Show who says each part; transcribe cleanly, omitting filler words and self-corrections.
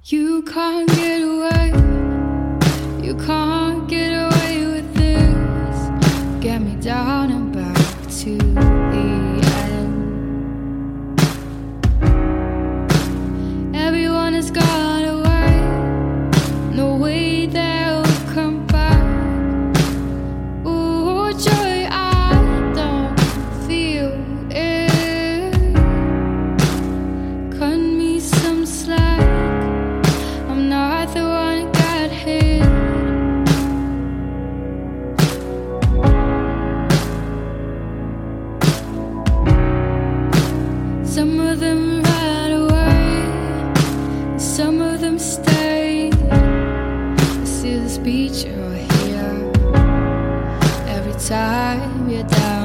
Speaker 1: You can't get away, you can't get away with this. Get me down and back to the end. Everyone has gone away, no way they'll come back. Ooh, joy, I don't feel it. Cut me some slack, I'm not the one who got hit. Some of them ran away, some of them stayed. I see the speech you're here every time you're down.